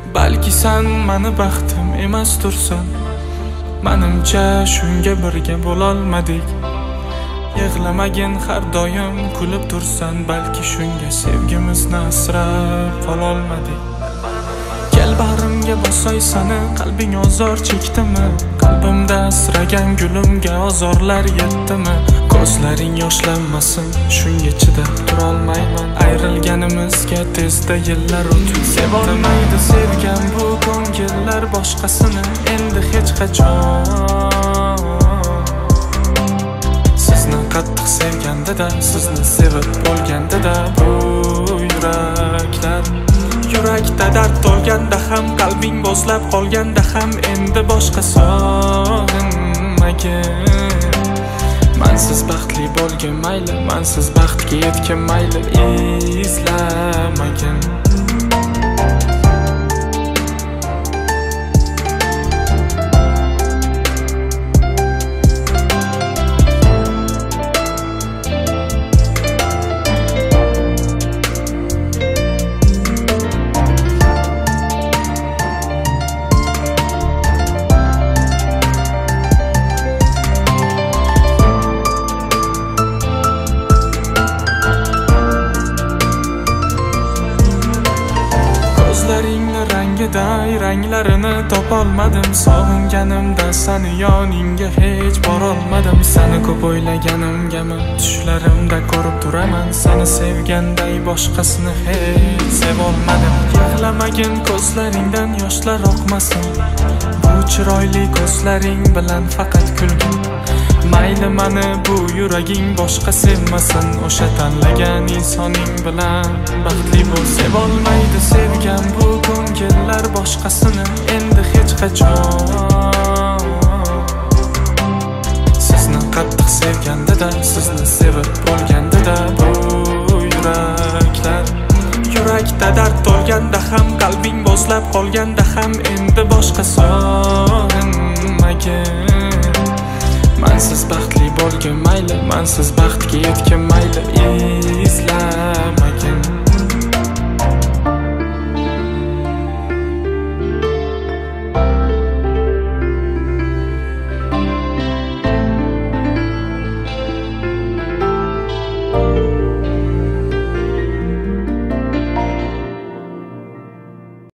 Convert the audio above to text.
Balki sen meni baxtim emas tursan, menimcha shunga birga bo'lolmadik. Yig'lamagin har doim kulib tursan, balki shunga sevgimizni asrab qololmadik. Kel bag'rimga bosay seni, qalbing ozor chekdimi? Qalbimda asragan gulimga ozorlar yetdimi? Ko'zlaring yoshlanmasin, shunga chidab turolmayman. Ayrilganimizga tezda yillar o'tib sevolmaydi sevgan bu ko'ngillar boshqasini endi hech qachon. Sizni qattiq sevganda-da, sizni sevib bo'lganda-da bu yurakda dard to'lganda ham, qalbing bo'zlab qolganda ham endi boshqa sog'inmagin. Mansiz baxtli bo'lgin mayli, mansiz baxtga yetgin mayli, izlamagin. Ko'zlaringni rangiday ranglarini topolmadim. Sog'inganimda seni yoningga hech borolmadim. Seni ko'p o'ylaganimgami tushlarimda ko'rib turaman. Seni sevganday boshqasini hech sevolmadim. Yig'lamagin, ko'zlaringdan yoshlar oqmasin. Bu chiroyli ko'zlaring bilan faqat kulgin. Mayli meni bu yuraging boshqa sevmasin. O'sha tanlagan insoning bilan baxtli bo'l. Sevolmaydi sevgan bu ko'ngillar boshqasini endi hech qachon. Sizni qattiq sevganda-da, sizni sevib bo'lganda-da bu yurakda dard to'lganda ham, qalbing bo'zlab qolganda ham endi boshqa sog'inmagin. Mansiz baxtli bo'lgin mayli, mansiz baxtga yetgin mayli, izlam